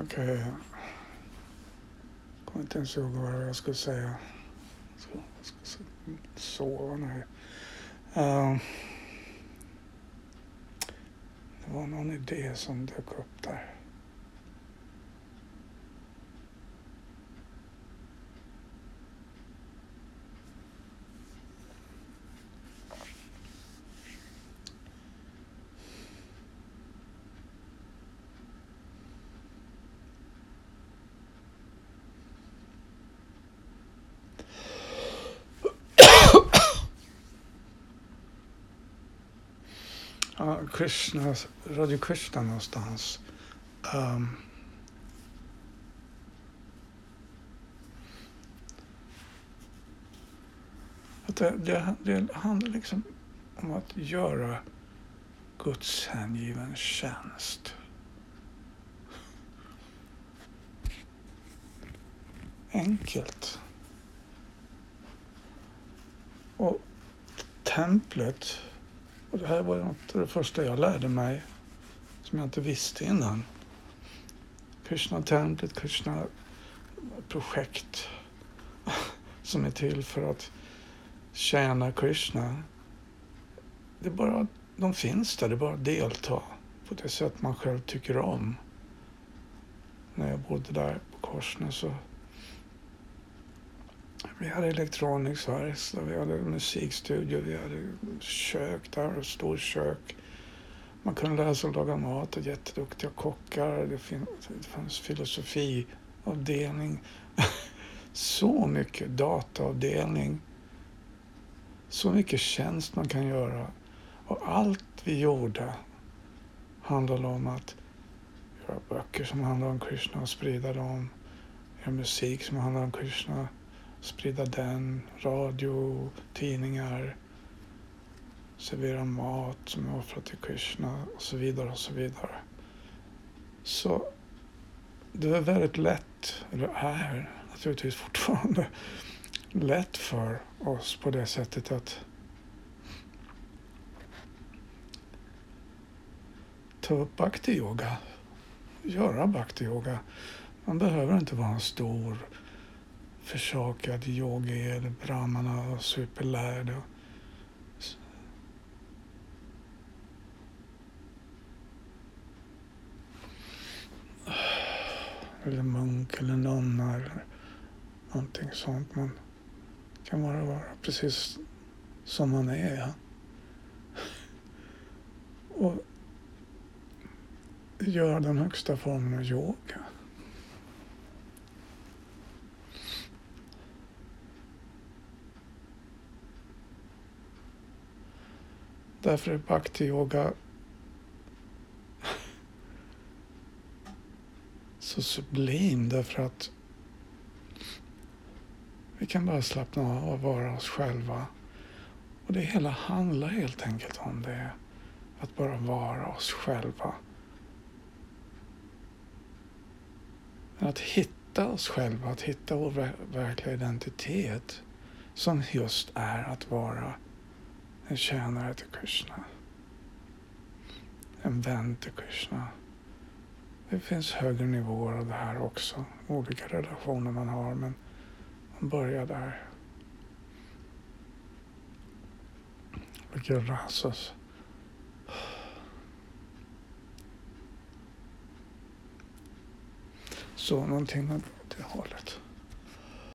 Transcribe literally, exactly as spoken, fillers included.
Okej. Okay. Jag kommer inte ens ihåg vad jag skulle säga. Jag ska, jag ska sova, nej. Uh, det var någon idé som dök upp där. Ja, Krishna, Radio Krishna någonstans. Um, att det, det, det handlar liksom om att göra Guds hängiven tjänst. Enkelt. Och templet, och det här var något av det första jag lärde mig som jag inte visste innan. Krishna-templet, Krishna-projekt som är till för att tjäna Krishna. Det är bara, de finns där, det är bara att delta på det sätt man själv tycker om. När jag bodde där på Korsnäs så vi hade elektronisk verkstad, vi hade musikstudio, vi hade kök där, stor kök. Man kunde lära sig att laga mat och jätteduktiga kockar. Det, fin- det fanns filosofiavdelning. Så mycket dataavdelning. Så mycket tjänst man kan göra. Och allt vi gjorde handlade om att göra böcker som handlar om Krishna och sprida dem. Göra musik som handlar om Krishna. Sprida den. Radio, tidningar. Servera mat som är offrat till Krishna och så vidare och så vidare. Så det är väldigt lätt, eller är naturligtvis fortfarande lätt för oss på det sättet att ta upp bhakti-yoga, göra bhakti-yoga. Man behöver inte vara en stor försakad yogi eller brahmana och superlärd. Eller munk eller nonna eller någonting sånt. Man kan bara vara precis som man är. Ja. Och göra den högsta formen av yoga. Därför är bhakti-yoga så sublim, därför att vi kan bara slappna av och vara oss själva. Och det hela handlar helt enkelt om det. Att bara vara oss själva. Men att hitta oss själva, att hitta vår ver- verkliga identitet som just är att vara en tjänare till Krishna. En vän till Krishna. Det finns högre nivåer av det här också. Olika relationer man har, men man börjar där. Olika rasas. Så någonting med det hållet.